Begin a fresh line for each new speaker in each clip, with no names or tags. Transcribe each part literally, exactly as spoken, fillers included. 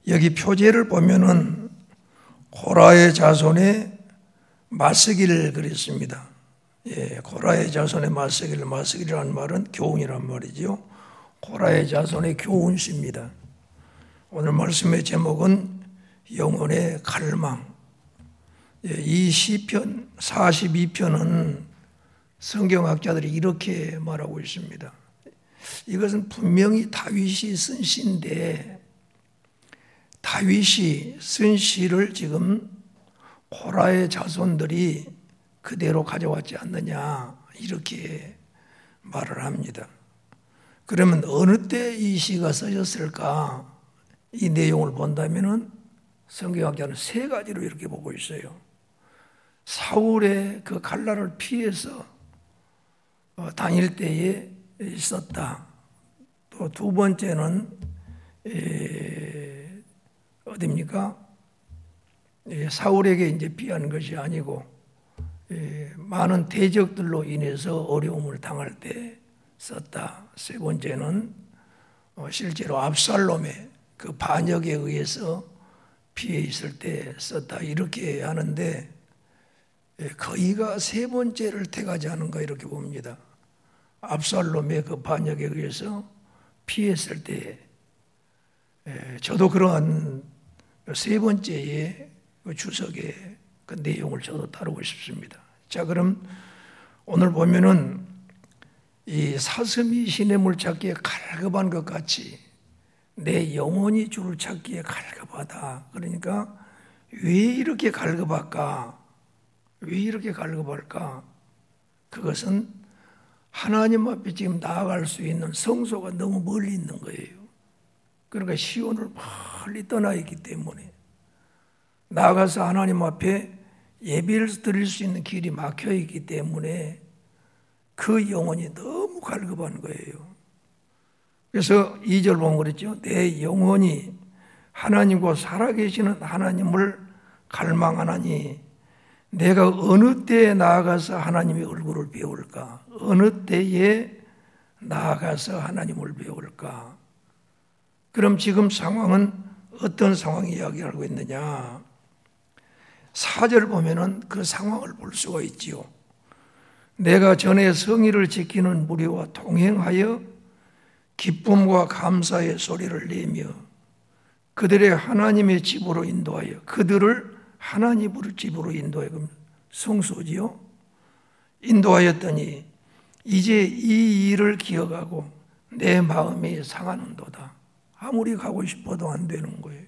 여기 표제를 보면은 고라의 자손의 마스기를 그렸습니다. 예, 고라의 자손의 마스기를, 마스기라는 말은 교훈이란 말이죠. 고라의 자손의 교훈시입니다. 오늘 말씀의 제목은 영혼의 갈망. 예, 이 시편 사십이 편은 성경학자들이 이렇게 말하고 있습니다. 이것은 분명히 다윗이 쓴 시인데 다윗이 쓴 시를 지금 고라의 자손들이 그대로 가져왔지 않느냐 이렇게 말을 합니다. 그러면 어느 때 이 시가 써졌을까? 이 내용을 본다면은 성경학자는 세 가지로 이렇게 보고 있어요. 사울의 그 칼날을 피해서 다닐 때에 있었다. 또 두 번째는 에, 어디입니까? 에, 사울에게 이제 피한 것이 아니고 에, 많은 대적들로 인해서 어려움을 당할 때 썼다. 세 번째는 어, 실제로 압살롬의 그 반역에 의해서 피해 있을 때 썼다. 이렇게 하는데 에, 거의가 세 번째를 택하지 않은가 이렇게 봅니다. 압살롬의 그 반역에 의해서 피했을 때 에, 저도 그러한 세 번째의 그 주석의 그 내용을 저도 따르고 싶습니다. 자, 그럼 오늘 보면은 이 사슴이 시냇물 찾기에 갈급한 것 같이 내 영혼이 주를 찾기에 갈급하다. 그러니까 왜 이렇게 갈급할까? 왜 이렇게 갈급할까? 그것은 하나님 앞에 지금 나아갈 수 있는 성소가 너무 멀리 있는 거예요. 그러니까 시온을 멀리 떠나 있기 때문에 나아가서 하나님 앞에 예배를 드릴 수 있는 길이 막혀 있기 때문에 그 영혼이 너무 갈급한 거예요. 그래서 이 절 보면 그랬죠. 내 영혼이 하나님과 살아계시는 하나님을 갈망하나니 내가 어느 때에 나아가서 하나님의 얼굴을 배울까? 어느 때에 나아가서 하나님을 배울까? 그럼 지금 상황은 어떤 상황이 이야기하고 있느냐? 사 절 보면은 그 상황을 볼 수가 있지요. 내가 전에 성의를 지키는 무리와 동행하여 기쁨과 감사의 소리를 내며 그들의 하나님의 집으로 인도하여 그들을 하나님의 집으로 인도하여 성소지요. 인도하였더니 이제 이 일을 기억하고 내 마음이 상하는도다. 아무리 가고 싶어도 안 되는 거예요.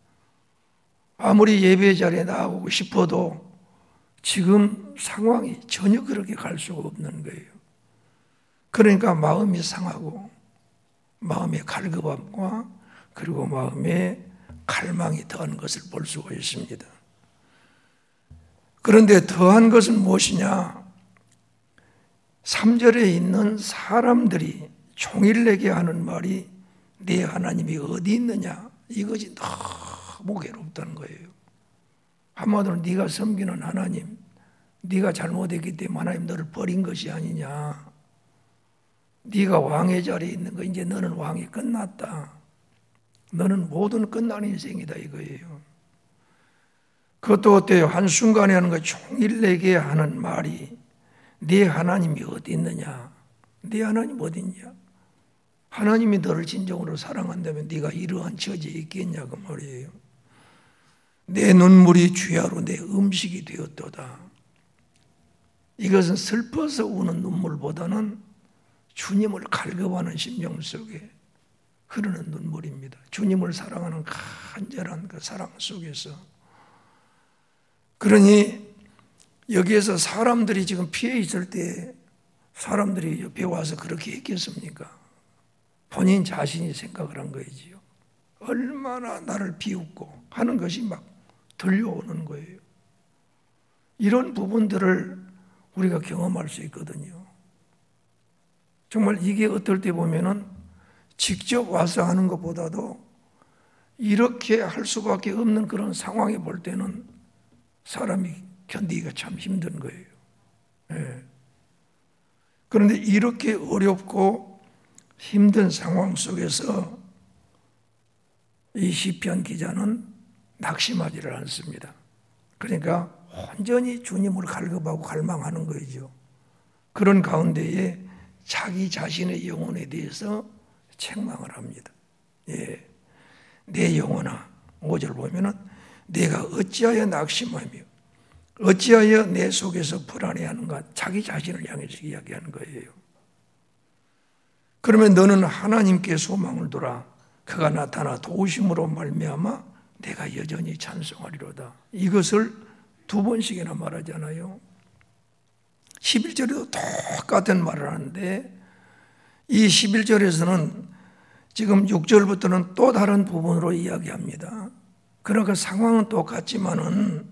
아무리 예배 자리에 나가고 싶어도 지금 상황이 전혀 그렇게 갈 수가 없는 거예요. 그러니까 마음이 상하고 마음의 갈급함과 그리고 마음의 갈망이 더한 것을 볼 수가 있습니다. 그런데 더한 것은 무엇이냐? 삼 절에 있는 사람들이 종일내게 하는 말이 네 하나님이 어디 있느냐? 이것이 너무 괴롭다는 거예요. 한마디로 네가 섬기는 하나님, 네가 잘못했기 때문에 하나님 너를 버린 것이 아니냐. 네가 왕의 자리에 있는 거 이제 너는 왕이 끝났다. 너는 모든 끝난 인생이다 이거예요. 그것도 어때요? 한순간에 하는 거 종일내게 하는 말이 네 하나님이 어디 있느냐? 네 하나님 어디 있냐? 하나님이 너를 진정으로 사랑한다면 네가 이러한 처지에 있겠냐고 말이에요. 내 눈물이 주야로 내 음식이 되었도다. 이것은 슬퍼서 우는 눈물보다는 주님을 갈급하는 심령 속에 흐르는 눈물입니다. 주님을 사랑하는 간절한 그 사랑 속에서. 그러니 여기에서 사람들이 지금 피해 있을 때 사람들이 옆에 와서 그렇게 했겠습니까? 본인 자신이 생각을 한 거이지요. 얼마나 나를 비웃고 하는 것이 막 들려오는 거예요. 이런 부분들을 우리가 경험할 수 있거든요. 정말 이게 어떨 때 보면은 직접 와서 하는 것보다도 이렇게 할 수밖에 없는 그런 상황에 볼 때는 사람이 견디기가 참 힘든 거예요. 네. 그런데 이렇게 어렵고 힘든 상황 속에서 이 이 시편 기자는 낙심하지를 않습니다. 그러니까 온전히 주님을 갈급하고 갈망하는 거죠. 그런 가운데에 자기 자신의 영혼에 대해서 책망을 합니다. 예. 내 영혼아, 오 절 보면은 내가 어찌하여 낙심하며 어찌하여 내 속에서 불안해하는가, 자기 자신을 향해서 이야기하는 거예요. 그러면 너는 하나님께 소망을 두라. 그가 나타나 도우심으로 말미암아 내가 여전히 찬송하리로다. 이것을 두 번씩이나 말하잖아요. 십일 절에도 똑같은 말을 하는데 이 십일 절에서는 지금 육 절부터는 또 다른 부분으로 이야기합니다. 그러니까 상황은 똑같지만은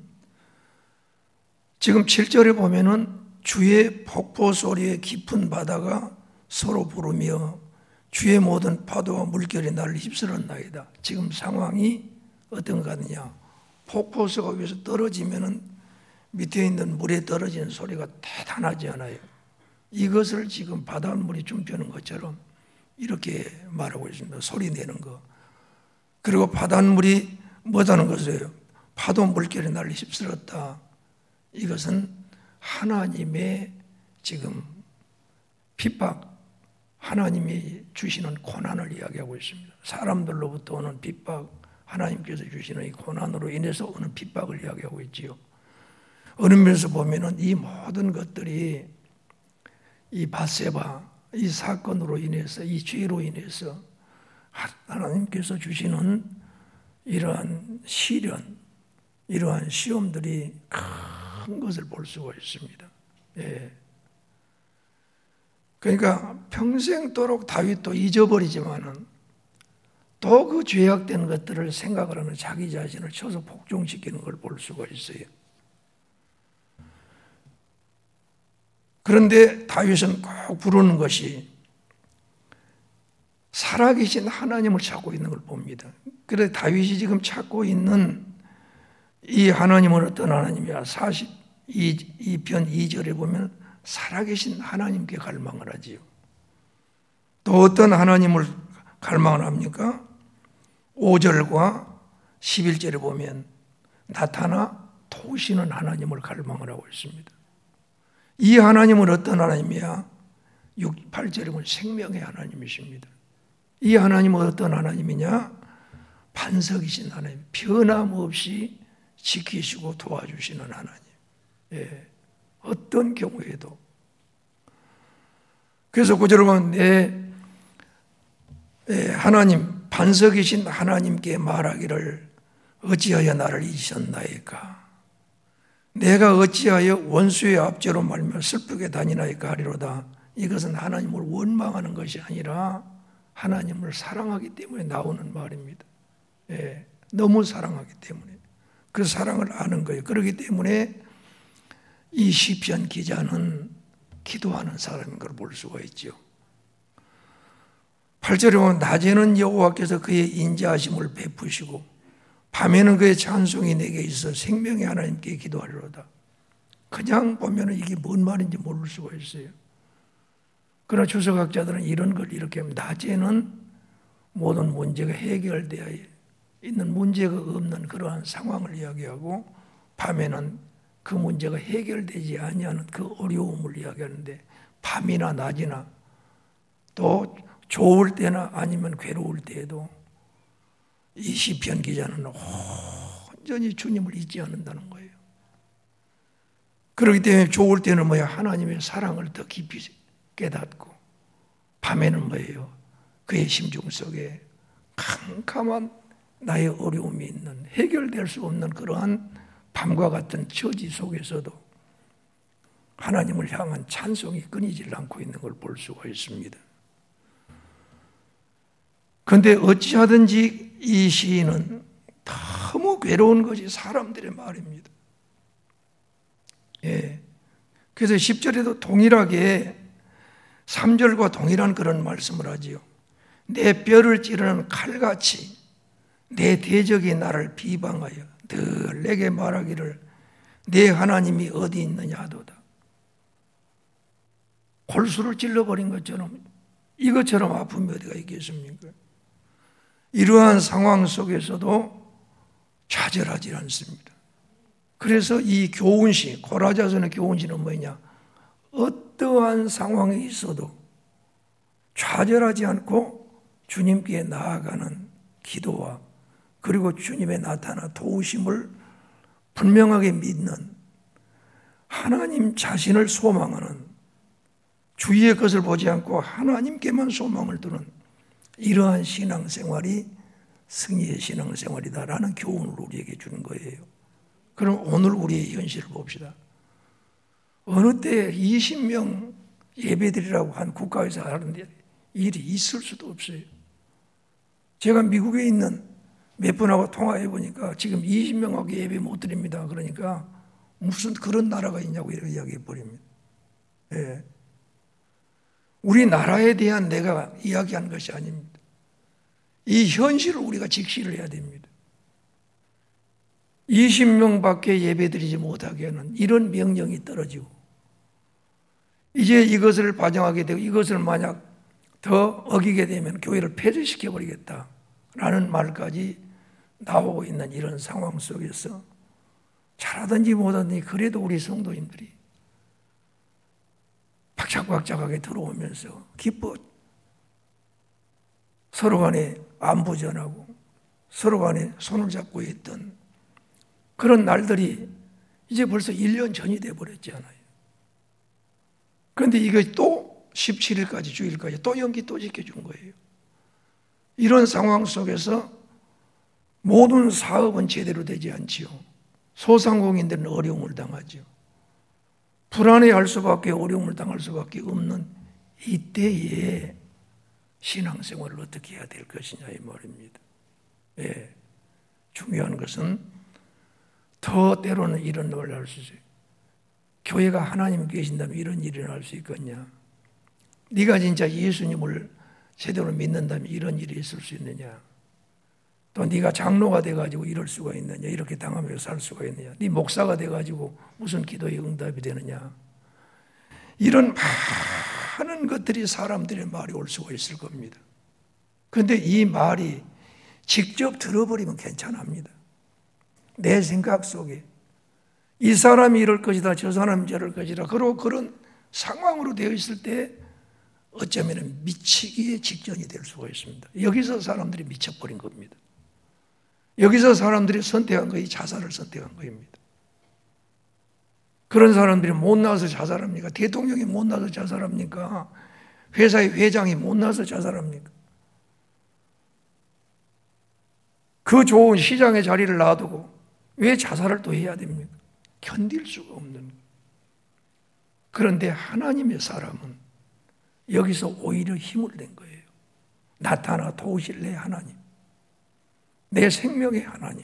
지금 칠 절에 보면은 주의 폭포 소리에 깊은 바다가 서로 부르며 주의 모든 파도와 물결이 나를 휩쓸었나이다. 지금 상황이 어떤 것 같느냐. 폭포수가 위에서 떨어지면은 밑에 있는 물에 떨어지는 소리가 대단하지 않아요. 이것을 지금 바닷물이 춤추는 것처럼 이렇게 말하고 있습니다. 소리 내는 거. 그리고 바닷물이 뭐다는 것이에요? 파도 물결이 나를 휩쓸었다. 이것은 하나님의 지금 핍박, 하나님이 주시는 고난을 이야기하고 있습니다. 사람들로부터 오는 핍박, 하나님께서 주시는 이 고난으로 인해서 오는 핍박을 이야기하고 있지요. 어느 면에서 보면은 이 모든 것들이 이 밧세바, 이 사건으로 인해서, 이 죄로 인해서 하나님께서 주시는 이러한 시련, 이러한 시험들이 큰 것을 볼 수가 있습니다. 예. 그러니까 평생도록 다윗도 잊어버리지만은 또 그 죄악된 것들을 생각을 하는 자기 자신을 쳐서 복종시키는 걸 볼 수가 있어요. 그런데 다윗은 꼭 부르는 것이 살아계신 하나님을 찾고 있는 걸 봅니다. 그래서 다윗이 지금 찾고 있는 이 하나님은 어떤 하나님이야? 사십이 편 이 절에 보면 살아계신 하나님께 갈망을 하지요. 또 어떤 하나님을 갈망을 합니까? 오 절과 십일 절에 보면 나타나 도우시는 하나님을 갈망을 하고 있습니다. 이 하나님은 어떤 하나님이야? 육, 팔 절에 보면 생명의 하나님이십니다. 이 하나님은 어떤 하나님이냐? 반석이신 하나님, 변함없이 지키시고 도와주시는 하나님. 예. 어떤 경우에도. 그래서 구 절에 보면 내 하나님, 반석이신 하나님께 말하기를 어찌하여 나를 잊으셨나이까? 내가 어찌하여 원수의 압제로 말며 슬프게 다니나이까 하리로다. 이것은 하나님을 원망하는 것이 아니라 하나님을 사랑하기 때문에 나오는 말입니다. 예, 너무 사랑하기 때문에. 그 사랑을 아는 거예요. 그렇기 때문에 이 시편 기자는 기도하는 사람인 걸 볼 수가 있죠. 팔 절에 보면 낮에는 여호와께서 그의 인자하심을 베푸시고 밤에는 그의 찬송이 내게 있어 생명의 하나님께 기도하리로다. 그냥 보면 이게 뭔 말인지 모를 수가 있어요. 그러나 주석학자들은 이런 걸 이렇게 하면 낮에는 모든 문제가 해결되어 있는 문제가 없는 그러한 상황을 이야기하고 밤에는 그 문제가 해결되지 아니하는 그 어려움을 이야기하는데 밤이나 낮이나 또 좋을 때나 아니면 괴로울 때에도 이 시편 기자는 온전히 주님을 잊지 않는다는 거예요. 그렇기 때문에 좋을 때는 뭐야? 하나님의 사랑을 더 깊이 깨닫고 밤에는 뭐예요? 그의 심중 속에 캄캄한 나의 어려움이 있는 해결될 수 없는 그러한 밤과 같은 처지 속에서도 하나님을 향한 찬송이 끊이질 않고 있는 걸 볼 수가 있습니다. 그런데 어찌하든지 이 시인은 너무 괴로운 것이 사람들의 말입니다. 예. 그래서 십 절에도 동일하게 삼 절과 동일한 그런 말씀을 하지요. 내 뼈를 찌르는 칼같이 내 대적이 나를 비방하여 늘 내게 말하기를 내 하나님이 어디 있느냐 하도다. 골수를 찔러버린 것처럼 이것처럼 아픔이 어디가 있겠습니까? 이러한 상황 속에서도 좌절하지 않습니다. 그래서 이 교훈시, 고라자손의 교훈시는 뭐냐? 어떠한 상황에 있어도 좌절하지 않고 주님께 나아가는 기도와 그리고 주님의 나타나 도우심을 분명하게 믿는 하나님 자신을 소망하는 주위의 것을 보지 않고 하나님께만 소망을 두는 이러한 신앙생활이 승리의 신앙생활이다라는 교훈을 우리에게 주는 거예요. 그럼 오늘 우리의 현실을 봅시다. 어느 때 이십 명 예배드리라고 한 국가에서 하는데 일이 있을 수도 없어요. 제가 미국에 있는 몇 분하고 통화해 보니까 지금 이십 명하고 예배 못 드립니다. 그러니까 무슨 그런 나라가 있냐고 이렇게 이야기해 버립니다. 예. 우리나라에 대한 내가 이야기하는 것이 아닙니다. 이 현실을 우리가 직시를 해야 됩니다. 이십 명밖에 예배드리지 못하게 하는 이런 명령이 떨어지고 이제 이것을 반영하게 되고 이것을 만약 더 어기게 되면 교회를 폐쇄시켜버리겠다라는 말까지 나오고 있는 이런 상황 속에서 잘하든지 못하든지 그래도 우리 성도님들이 박짝박짝하게 들어오면서 기뻐 서로 간에 안부 전하고 서로 간에 손을 잡고 있던 그런 날들이 이제 벌써 일 년 전이 돼버렸잖아요. 그런데 이거 또 십칠 일까지 주일까지 또 연기 또 지켜준 거예요. 이런 상황 속에서 모든 사업은 제대로 되지 않지요. 소상공인들은 어려움을 당하죠. 불안해할 수밖에 어려움을 당할 수밖에 없는 이때에 신앙생활을 어떻게 해야 될 것이냐 이 말입니다. 예, 중요한 것은 더 때로는 이런 걸 할 수 있어요. 교회가 하나님 계신다면 이런 일이 날 수 있겠냐? 네가 진짜 예수님을 제대로 믿는다면 이런 일이 있을 수 있느냐? 또 네가 장로가 돼가지고 이럴 수가 있느냐? 이렇게 당하면서 살 수가 있느냐? 네 목사가 돼가지고 무슨 기도의 응답이 되느냐? 이런 많은 것들이 사람들의 말이 올 수가 있을 겁니다. 그런데 이 말이 직접 들어버리면 괜찮합니다. 내 생각 속에 이 사람이 이럴 것이다, 저 사람이 저럴 것이다. 그리고 그런 상황으로 되어 있을 때 어쩌면 미치기에 직전이 될 수가 있습니다. 여기서 사람들이 미쳐버린 겁니다. 여기서 사람들이 선택한 것이 자살을 선택한 것입니다. 그런 사람들이 못 나와서 자살합니까? 대통령이 못 나와서 자살합니까? 회사의 회장이 못 나와서 자살합니까? 그 좋은 시장의 자리를 놔두고 왜 자살을 또 해야 됩니까? 견딜 수가 없는 거예요. 그런데 하나님의 사람은 여기서 오히려 힘을 낸 거예요. 나타나 도우실 내 하나님, 내 생명의 하나님,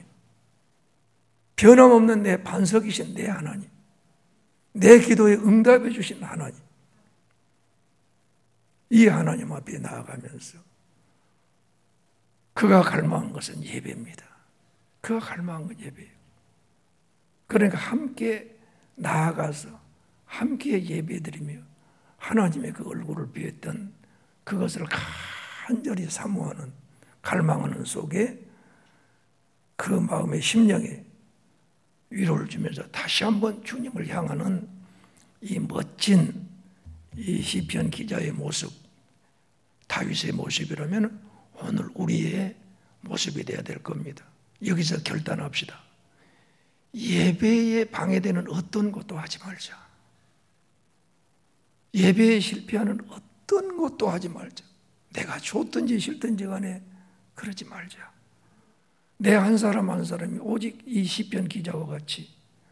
변함없는 내 반석이신 내 하나님, 내 기도에 응답해 주신 하나님, 이 하나님 앞에 나아가면서 그가 갈망한 것은 예배입니다. 그가 갈망한 건 예배예요. 그러니까 함께 나아가서 함께 예배드리며 하나님의 그 얼굴을 비했던 그것을 간절히 사모하는 갈망하는 속에 그 마음의 심령에 위로를 주면서 다시 한번 주님을 향하는 이 멋진 이 시편 기자의 모습, 다윗의 모습이라면 오늘 우리의 모습이 되어야 될 겁니다. 여기서 결단합시다. 예배에 방해되는 어떤 것도 하지 말자. 예배에 실패하는 어떤 것도 하지 말자. 내가 좋든지 싫든지 간에 그러지 말자. 내 한 사람 한 사람이 오직 이 시편 기자와 같이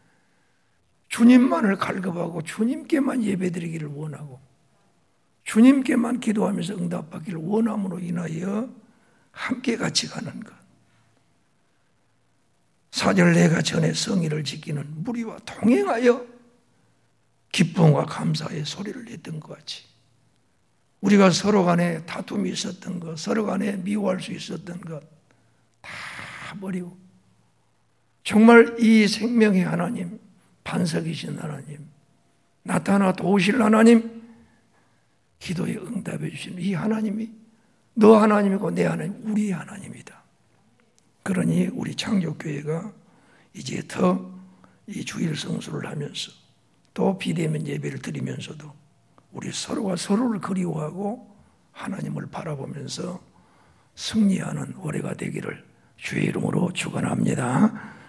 주님만을 갈급하고 주님께만 예배드리기를 원하고 주님께만 기도하면서 응답받기를 원함으로 인하여 함께 같이 가는 것. 사절 내가 전에 성의를 지키는 무리와 동행하여 기쁨과 감사의 소리를 냈던 것 같이 우리가 서로 간에 다툼이 있었던 것, 서로 간에 미워할 수 있었던 것 다 버리고 정말 이 생명의 하나님, 반석이신 하나님, 나타나 도우실 하나님, 기도에 응답해 주시는 이 하나님이 너 하나님이고 내 하나님, 우리 하나님이다. 그러니 우리 창조교회가 이제 더 이 주일 성수를 하면서 또 비대면 예배를 드리면서도 우리 서로가 서로를 그리워하고 하나님을 바라보면서 승리하는 올해가 되기를 주의 이름으로 축원합니다.